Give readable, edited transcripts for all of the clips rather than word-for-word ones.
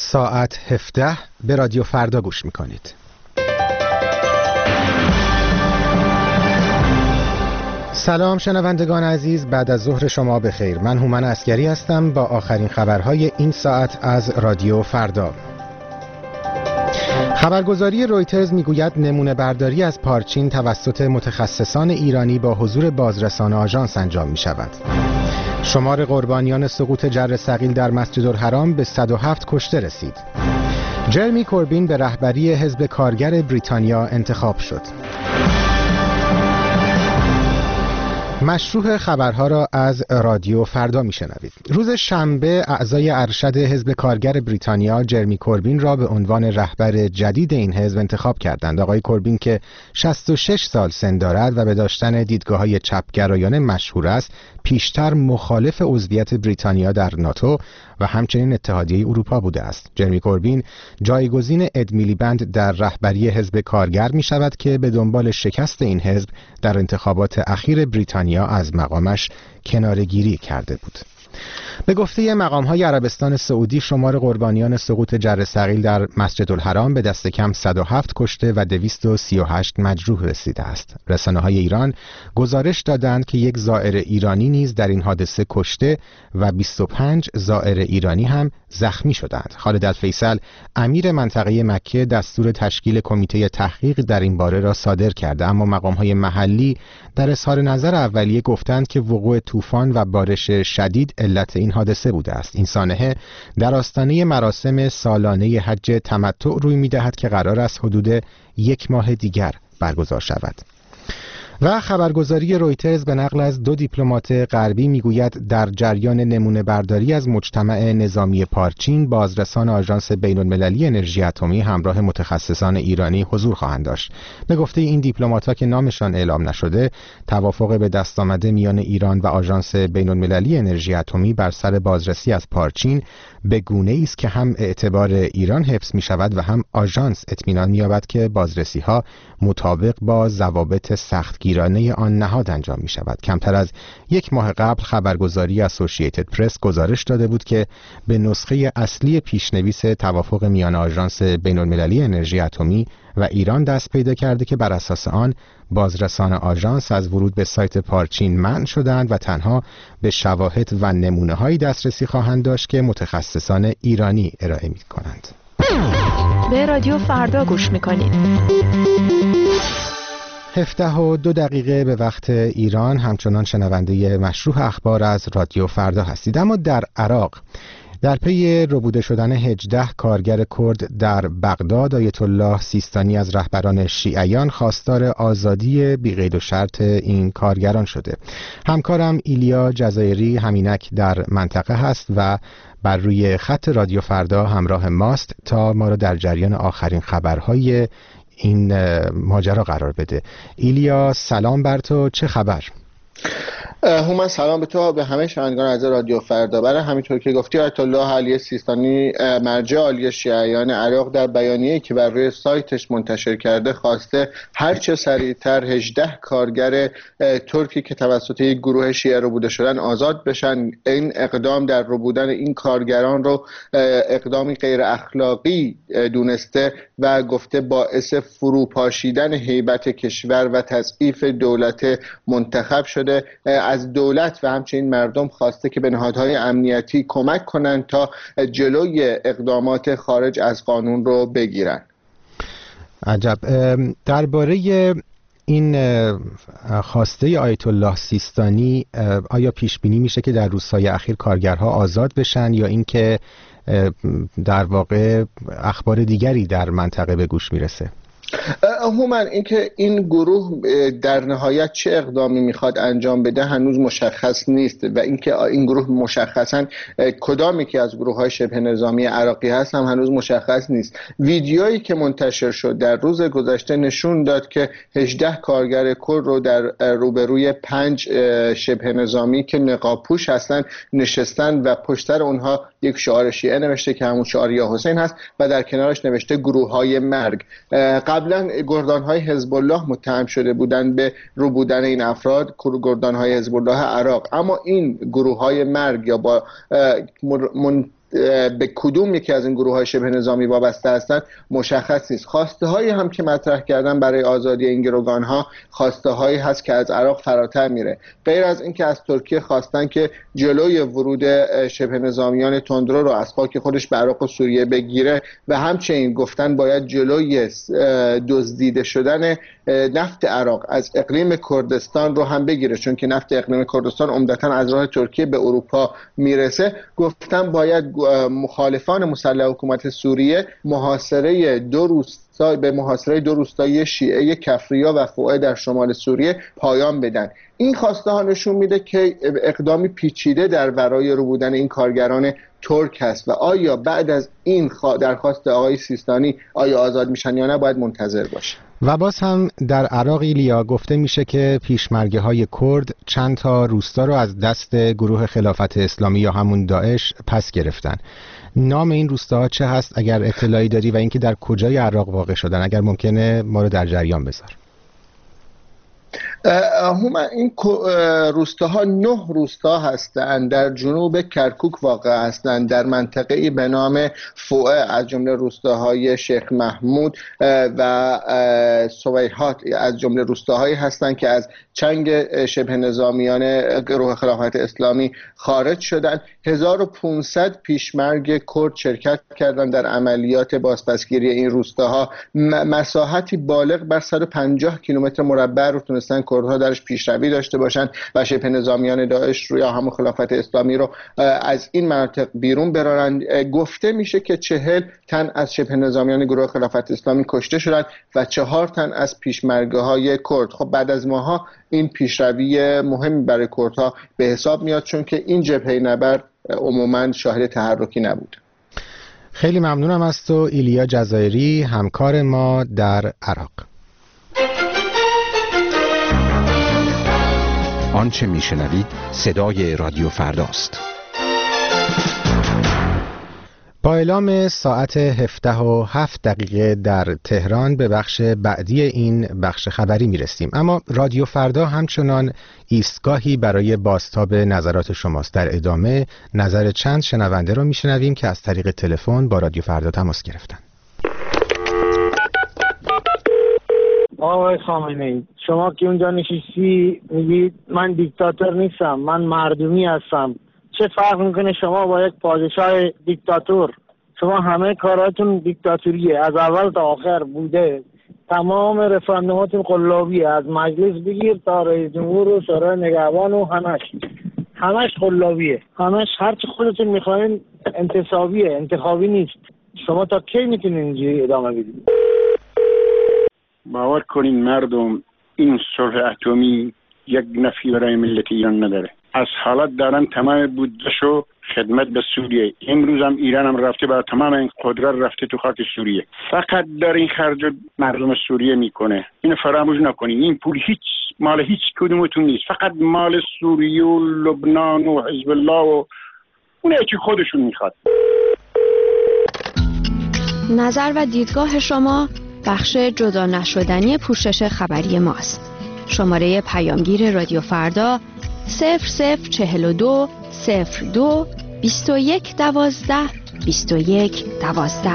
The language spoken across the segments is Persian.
ساعت 17 به رادیو فردا گوش میکنید. سلام شنوندگان عزیز، بعد از ظهر شما بخیر. من هومن عسگری هستم با آخرین خبرهای این ساعت از رادیو فردا. خبرگزاری رویترز میگوید نمونه برداری از پارچین توسط متخصصان ایرانی با حضور بازرسان آژانس انجام می شود. شمار قربانیان سقوط جر ثقیل در مسجدالحرام به 107 کشته رسید. جرمی کوربین به رهبری حزب کارگر بریتانیا انتخاب شد. مشروح خبرها را از رادیو فردا میشنوید. روز شنبه اعضای ارشد حزب کارگر بریتانیا جرمی کوربین را به عنوان رهبر جدید این حزب انتخاب کردند. آقای کوربین که 66 سال سن دارد و به داشتن دیدگاه‌های چپگرایانه مشهور است، پیشتر مخالف عضویت بریتانیا در ناتو و همچنین اتحادیه اروپا بوده است. جرمی کوربین جایگزین اد میلیبند در رهبری حزب کارگر می شود که به دنبال شکست این حزب در انتخابات اخیر بریتانیا از مقامش کناره‌گیری کرده بود. به گفته مقام‌های عربستان سعودی، شمار قربانیان سقوط جر ثقیل در مسجدالحرام به دست کم 107 کشته و 238 مجروح رسیده است. رسانه‌های ایران گزارش دادند که یک زائر ایرانی نیز در این حادثه کشته و 25 زائر ایرانی هم زخمی شدند. خالد الفیصل امیر منطقه مکه دستور تشکیل کمیته تحقیق در این باره را صادر کرده، اما مقام‌های محلی در اظهار نظر اولیه گفتند که وقوع طوفان و بارش شدید علت این حادثه بوده است. این سانحه در آستانه مراسم سالانه حج تمتع روی می‌دهد که قرار است حدود یک ماه دیگر برگزار شود. و خبرگزاری رویترز به نقل از 2 دیپلمات غربی میگوید در جریان نمونه برداری از مجتمع نظامی پارچین، بازرسان آژانس بین‌المللی انرژی اتمی همراه متخصصان ایرانی حضور خواهند داشت. به گفته این دیپلمات‌ها که نامشان اعلام نشده، توافق به دست آمده میان ایران و آژانس بین‌المللی انرژی اتمی بر سر بازرسی از پارچین به گونه‌ای است که هم اعتبار ایران حفظ می‌شود و هم آژانس اطمینان می‌یابد که بازرسی‌ها مطابق با ضوابط سختگیرانه آن نهاد انجام می شود. کمتر از یک ماه قبل خبرگزاری اسوسییتد پرس گزارش داده بود که به نسخه اصلی پیشنویس توافق میان آژانس بین‌المللی انرژی اتمی و ایران دست پیدا کرده که بر اساس آن بازرسان آژانس از ورود به سایت پارچین منع شدند و تنها به شواهد و نمونه‌های دسترسی خواهند داشت که متخصصان ایرانی ارائه می کنند. به رادیو فردا گوش میکنید. 17:02 به وقت ایران همچنان شنونده مشروح اخبار از رادیو فردا هستید. اما در عراق در پی ربوده شدن 18 کارگر کرد در بغداد، آیت الله سیستانی از رهبران شیعیان خواستار آزادی بی قید و شرط این کارگران شده. همکارم ایلیا جزایری همینک در منطقه هست و بر روی خط رادیو فردا همراه ماست تا ما را در جریان آخرین خبرهای این ماجرا قرار بده. ایلیا سلام بر تو، چه خبر؟ هومن سلام به تو و به همه شنوندگان از رادیو فردا. برای همینطور که گفتی، آیت الله علی سیستانی مرجع عالی شیعیان عراق در بیانیه‌ای که بر روی سایتش منتشر کرده خواسته هرچه سریعتر 18 کارگر ترکی که توسط یک گروه شیعه ربوده شدن آزاد بشن. این اقدام در ربودن این کارگران رو اقدامی غیر اخلاقی دونسته و گفته باعث فروپاشیدن هیبت کشور و تضعیف دولت منتخب شده. از دولت و همچنین مردم خواسته که به نهادهای امنیتی کمک کنند تا جلوی اقدامات خارج از قانون رو بگیرن. عجب. درباره این خواسته آیت الله سیستانی آیا پیش بینی میشه که در روزهای اخیر کارگرها آزاد بشن یا اینکه در واقع اخبار دیگری در منطقه به گوش میرسه؟ عموما اینکه این گروه در نهایت چه اقدامی میخواد انجام بده هنوز مشخص نیست و اینکه این گروه مشخصا کدامی که از گروه‌های شبه نظامی عراقی هست هم هنوز مشخص نیست. ویدیویی که منتشر شد در روز گذشته نشون داد که 18 کارگر کرد رو در روبروی 5 شبه نظامی که نقاب‌پوش هستن نشستن و پشت سر اونها یک شعار شیعه نوشته که همون شعار یا حسین هست و در کنارش نوشته گروه‌های مرگ. قبلا گردان‌های حزب الله متهم شده بودند به رو بودن این افراد، گردان‌های حزب الله عراق، اما این گروه‌های مرگ یا با به کدوم یکی از این گروه‌های شبه نظامی وابسته هستند مشخص نیست. خواسته‌هایی هم که مطرح کردن برای آزادی این گروگان‌ها خواسته‌هایی هست که از عراق فراتر میره. غیر از اینکه از ترکیه خواستن که جلوی ورود شبه نظامیان تندرو رو از خاک خودش به عراق و سوریه بگیره و همچنین گفتن باید جلوی دزدیده شدن نفت عراق از اقلیم کردستان رو هم بگیره، چون که نفت اقلیم کردستان عمدتاً از راه ترکیه به اروپا میرسه. گفتن باید مخالفان مسلح حکومت سوریه محاصره دو روستایی شیعه کفریا و فوعه در شمال سوریه پایان بدن. این خواسته ها نشون میده که اقدامی پیچیده در برای رو بودن این کارگران ترک هست و آیا بعد از این درخواست آقای سیستانی آیا آزاد میشن یا نه باید منتظر باشه. و باز هم در عراق ایلیا گفته میشه که پیشمرگه های کرد چند تا روستا رو از دست گروه خلافت اسلامی یا همون داعش پس گرفتن. نام این روستاها چه هست اگر اطلاعی داری و اینکه در کجای عراق واقع شدن اگر ممکنه ما رو در جریان بذار؟ این روستاها 9 روستا هستند، در جنوب کرکوک واقع هستند، در منطقه‌ای به نام فوعه از جمله روستاهای شیخ محمود و سویحات از جمله روستاهایی هستند که از چنگ شبه نظامیان گروه خلافت اسلامی خارج شدند. 1500 پیشمرگ کرد شرکت کردند در عملیات بازپسگیری این روستاها. مساحتی بالغ بر 150 کیلومتر مربع رو تونستن کردها درش پیشروی داشته باشند و شبه نظامیان داعش رو یا همون خلافت اسلامی رو از این مناطق بیرون برارند. گفته میشه که 40 تن از شبه نظامیان گروه خلافت اسلامی کشته شدند و 4 تن از پیشمرگه های کرد. خب بعد از ماها این پیشروی مهمی برای کردها به حساب میاد، چون که این جبهه نبرد عموما شاهد تحرکی نبود. خیلی ممنونم از تو ایلیا جزایری، همکار ما در عراق. آنچه میشنوید صدای رادیو فرداست. با اعلام ساعت 17:07 در تهران به بخش بعدی این بخش خبری میرسیم، اما رادیو فردا همچنان ایستگاهی برای بازتاب نظرات شماست. در ادامه نظر چند شنونده رو میشنویم که از طریق تلفن با رادیو فردا تماس گرفتن. آقای خامنه‌ای، شما که اونجا نشستی میگید من دیکتاتور نیستم، من مردمی هستم. چه فرق میکنه شما با یک پادشاه دیکتاتور؟ شما همه کاراتون دیکتاتوریه، از اول تا آخر بوده. تمام رفراندوماتون قلابیه، از مجلس بگیر تا رئیس جمهور و شورای نگهبان و همش قلابیه، همش هرچی خودتون میخواین انتصابیه، انتخابی نیست. شما تا کی میتونین اینجوری ادامه بدید؟ باور کنین مردم، این صلح اتمی یک نفعی برای ملت ایران نداره. از حالت دارن تمام بودجه‌شو خدمت به سوریه. امروز هم ایران هم رفته برای تمام این قدرت رفته تو خاک سوریه، فقط در این خرج مردم سوریه میکنه. اینو فراموش نکنین، این پول مال هیچ کدومتون نیست، فقط مال سوریه و لبنان و حزب الله و اونه که خودشون میخواد. نظر و دیدگاه شما بخش جدا نشدنی پوشش خبری ماست. شماره پیامگیر رادیو فردا 0042 02 21 12 21 12.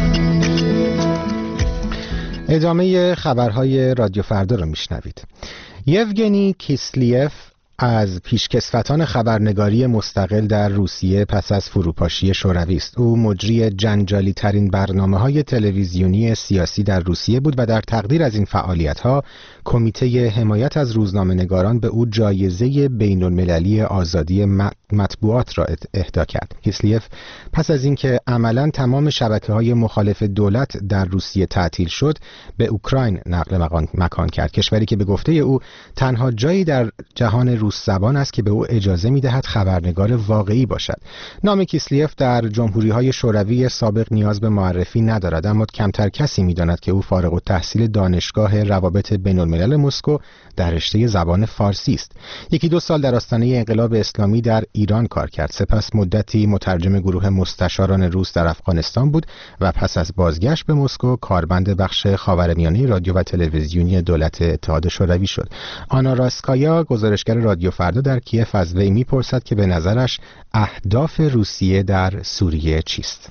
ادامه خبرهای رادیو فردا رو میشنوید. یوگنی کیسلیف از پیشکسوتان خبرنگاری مستقل در روسیه پس از فروپاشی شوروی است. او مجری جنجالی ترین برنامه‌های تلویزیونی سیاسی در روسیه بود و در تقدیر از این فعالیت‌ها کمیته حمایت از روزنامه‌نگاران به او جایزه بین‌المللی آزادی مطبوعات را اهدا کرد. کیسلیف پس از اینکه عملاً تمام شبکه‌های مخالف دولت در روسیه تعطیل شد، به اوکراین نقل مکان کرد، کشوری که به گفته او تنها جایی در جهان روس زبان است که به او اجازه می‌دهد خبرنگار واقعی باشد. نام کیسلیف در جمهوری‌های شوروی سابق نیاز به معرفی ندارد، اما کمتر کسی می‌داند که او فارغ التحصیل دانشگاه روابط بین‌الملل مسکو در رشته زبان فارسی است. 1-2 سال در آستانه انقلاب اسلامی در ایران کار کرد. سپس مدتی مترجم گروه مستشاران روس در افغانستان بود و پس از بازگشت به مسکو کاربند بخش خاورمیانه رادیو و تلویزیونی دولت اتحاد شوروی شد. آنا راسکایا، گزارشگر رادیو رادیو فردا در کیف از وی میپرسد که به نظرش اهداف روسیه در سوریه چیست؟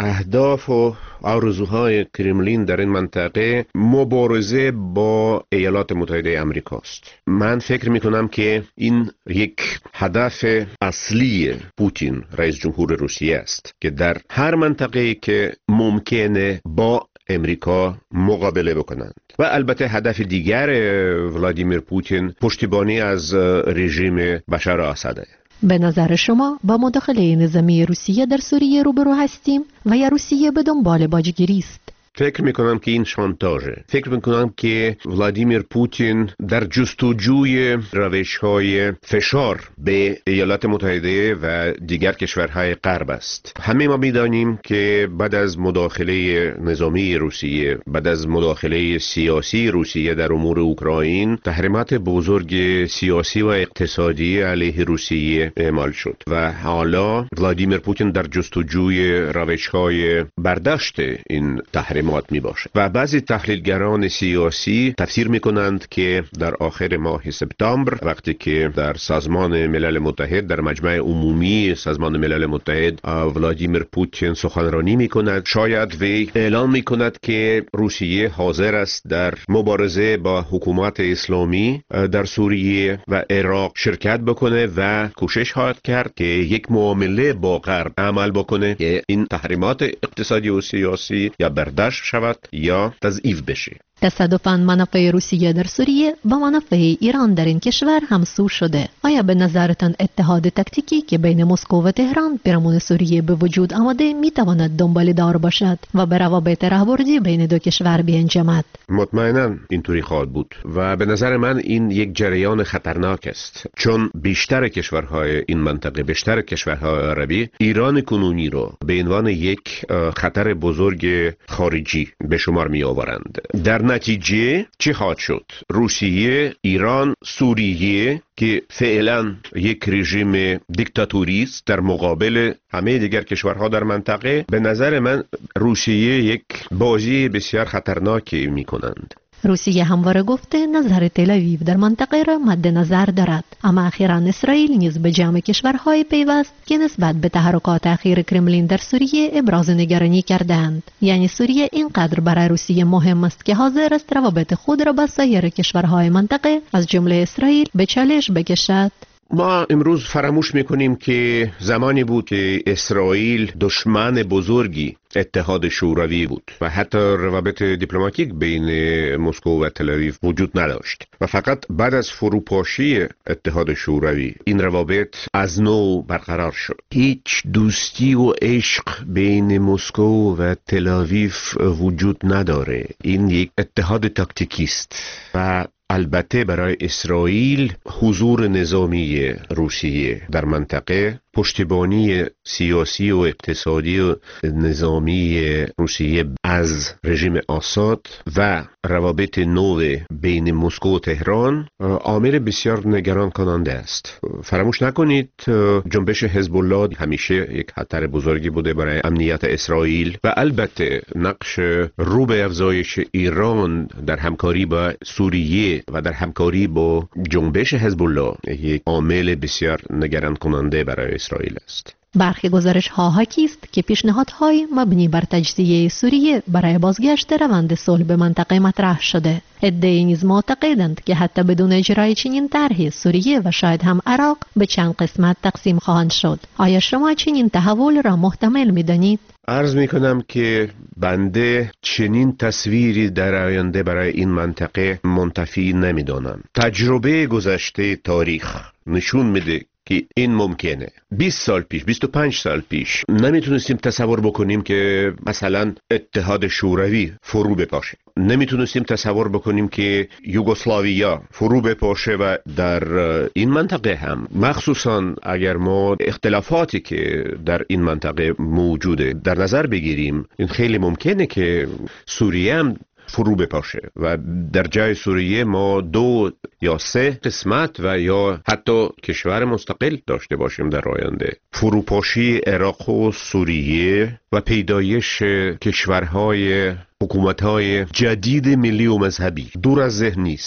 اهداف و آرزوهای کرملین در این منطقه مبارزه با ایالات متحده آمریکاست. من فکر میکنم که این یک هدف اصلی پوتین رئیس جمهور روسیه است که در هر منطقه‌ای که ممکنه با امریکا مقابله بکنند. و البته هدف دیگر ولادیمیر پوتین پشتیبانی از رژیم بشار اسد. به نظر شما با مداخله نظامی روسیه در سوریه روبرو هستیم و یا روسیه به دنبال باجگیری است؟ فکر میکنم که این شانتاژه. فکر میکنم که ولادیمیر پوتین در جستجوی روش‌های فشار به ایالات متحده و دیگر کشورهای غرب است. همه ما میدانیم که بعد از مداخله نظامی روسیه، بعد از مداخله سیاسی روسیه در امور اوکراین، تحریمات بزرگ سیاسی و اقتصادی علیه روسیه اعمال شد و حالا ولادیمیر پوتین در جستجوی روش‌های برداشت این تحریم می باشه. و بعضی تحلیلگران سیاسی تفسیر می کنند که در آخر ماه سپتامبر وقتی که در سازمان ملل متحد، در مجمع عمومی سازمان ملل متحد ولادیمیر پوتین سخنرانی می کند، شاید وی اعلام می کند که روسیه حاضر است در مبارزه با حکومت اسلامی در سوریه و عراق شرکت بکنه و کوشش خواهد کرد که یک معامله با غرب عمل بکنه که این تحریمات اقتصادی و سیاسی یا برداشت شود یا تضعیف بشه. تصادفاً منافع روسیه در سوریه با منافع ایران در این کشور همسو شده. آیا به نظرتان اتحاد تاکتیکی که بین مسکو و تهران پیرامون سوریه به وجود آمده میتواند دنبال دار باشد و به روابط راهبردی بین دو کشور بیانجامد؟ مطمئناً اینطوری خواهد بود و به نظر من این یک جریان خطرناک است، چون بیشتر کشورهای این منطقه، بیشتر کشورهای عربی ایران کنونی رو به عنوان یک خطر بزرگ خارجی به شمار می آورند. در نتیجه چی خواهد شد؟ روسیه، ایران، سوریه که فعلا یک رژیم دیکتاتوری است در مقابل همه دیگر کشورها در منطقه، به نظر من روسیه یک بازی بسیار خطرناکی می کنند. روسیه همواره گفته نظر تل‌آویو در منطقه را مد نظر دارد، اما اخیراً اسرائیل نیز به جمع کشورهای پیوست که نسبت به تحرکات اخیر کرملین در سوریه ابراز نگرانی کردند. یعنی سوریه اینقدر برای روسیه مهم است که حاضر است روابط خود را با سایر کشورهای منطقه از جمله اسرائیل به چالش بکشد. ما امروز فراموش میکنیم که زمانی بود که اسرائیل دشمن بزرگی اتحاد شوروی بود و حتی روابط دیپلماتیک بین مسکو و تل‌آویو وجود نداشت و فقط بعد از فروپاشی اتحاد شوروی این روابط از نو برقرار شد. هیچ دوستی و عشق بین مسکو و تل‌آویو وجود نداره. این یک اتحاد تاکتیکی است و البته برای اسرائیل حضور نظامی روسیه در منطقه، پشتیبانی سیاسی و اقتصادی و نظامی روسیه از رژیم آساد و روابط نو بین مسکو و تهران عامل بسیار نگران کننده است. فراموش نکنید جنبش حزب الله همیشه یک خطر بزرگی بوده برای امنیت اسرائیل و البته نقش رو به افزایش ایران در همکاری با سوریه و در همکاری با جنبش حزب الله یک عامل بسیار نگران کننده برای اسرائیل است. برخی گزارش‌ها حاکی است که پیشنهادهای مبنی بر تجزیه سوریه برای بازگشت روند صلح به منطقه مطرح شده. عده‌ای نیز معتقدند که حتی بدون اجرای چنین طرحی سوریه و شاید هم عراق به چند قسمت تقسیم خواهند شد. آیا شما چنین تحول را محتمل می‌دانید؟ عرض می‌کنم که بنده چنین تصویری در آینده برای این منطقه منتفی نمی‌دانم. تجربه گذشته تاریخ نشون میده که این ممکنه. 20 سال پیش، 25 سال پیش نمیتونستیم تصور بکنیم که مثلا اتحاد شوروی فرو بپاشه. نمیتونستیم تصور بکنیم که یوگسلاویا فرو بپاشه و در این منطقه هم، مخصوصا اگر ما اختلافاتی که در این منطقه موجوده در نظر بگیریم، این خیلی ممکنه که سوریه هم فرو بپاشه و در جای سوریه ما 2 یا 3 قسمت و یا حتی کشور مستقل داشته باشیم در آینده. فروپاشی عراق و سوریه و پیدایش کشورهای، حکومت‌های جدید ملی و مذهبی دور از ذهن نیست.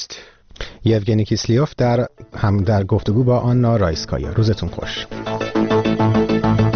یوگنی کیسلیوف در گفتگو با آنا رایسکایا. روزتون خوش.